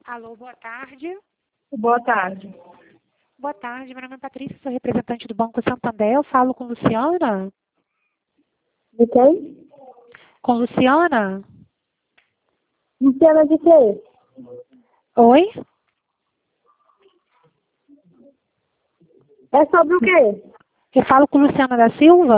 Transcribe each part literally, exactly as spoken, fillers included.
Alô, boa tarde. Boa tarde. Boa tarde, meu nome é Patrícia, sou representante do Banco Santander. Eu falo com Luciana? De quem? Com Luciana? Luciana de quê? Oi? É sobre o quê? Eu falo com Luciana da Silva?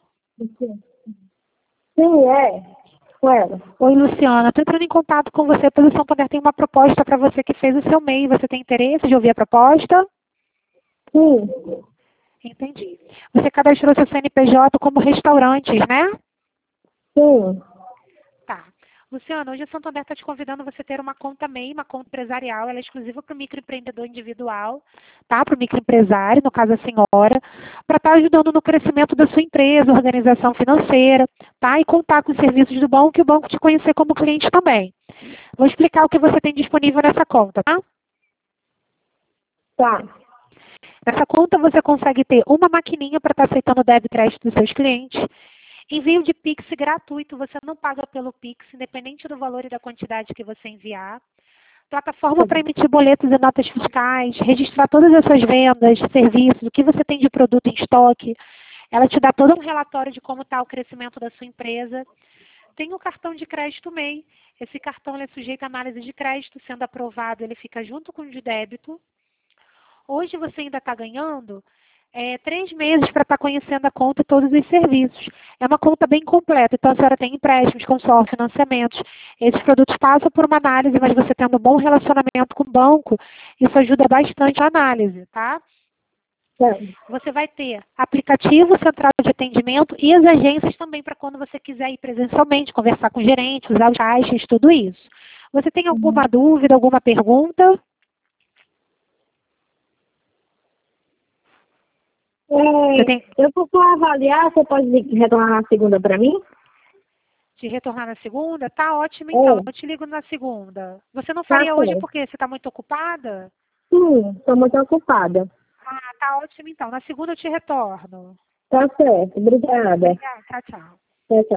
Sim, é. Com ela. Oi, Luciana. Estou entrando em contato com você pelo Santander. Tem uma proposta para você que fez o seu M E I. Você tem interesse de ouvir a proposta? Sim. Entendi. Você cadastrou seu C N P J como restaurantes, né? Sim. Tá. Luciana, hoje a Santander está te convidando você ter uma conta M E I, uma conta empresarial. Ela é exclusiva para o microempreendedor individual, tá? Para o microempresário, no caso a senhora, para estar ajudando no crescimento da sua empresa, organização financeira, tá? E contar com os serviços do banco e o banco te conhecer como cliente também. Vou explicar o que você tem disponível nessa conta, tá? Tá. Nessa conta você consegue ter uma maquininha para estar aceitando débito e crédito dos seus clientes. Envio de Pix gratuito, você não paga pelo Pix, independente do valor e da quantidade que você enviar. Plataforma para emitir boletos e notas fiscais, registrar todas as suas vendas, serviços, o que você tem de produto em estoque. Ela te dá todo um relatório de como está o crescimento da sua empresa. Tem o cartão de crédito M E I. Esse cartão ele é sujeito à análise de crédito, sendo aprovado, ele fica junto com o de débito. Hoje você ainda está ganhando é, três meses para estar conhecendo a conta e todos os serviços. É uma conta bem completa, então a senhora tem empréstimos, consórcio, financiamentos. Esses produtos passam por uma análise, mas você tendo um bom relacionamento com o banco, isso ajuda bastante a análise, tá? Tá. Você vai ter aplicativo, central de atendimento e as agências também para quando você quiser ir presencialmente, conversar com o gerente, usar os caixas, tudo isso. Você tem alguma Uhum. dúvida, alguma pergunta? Você É, tem eu vou só avaliar, você pode retornar na segunda para mim? de retornar na segunda? Tá ótimo então, É. eu te ligo na segunda. Você não Tá faria hoje certo. porque você está muito ocupada? Sim, estou muito ocupada. Ah, tá ótimo então. Na segunda eu te retorno. Tá certo. Obrigada. Obrigada, tchau, tchau. Tchau, tchau.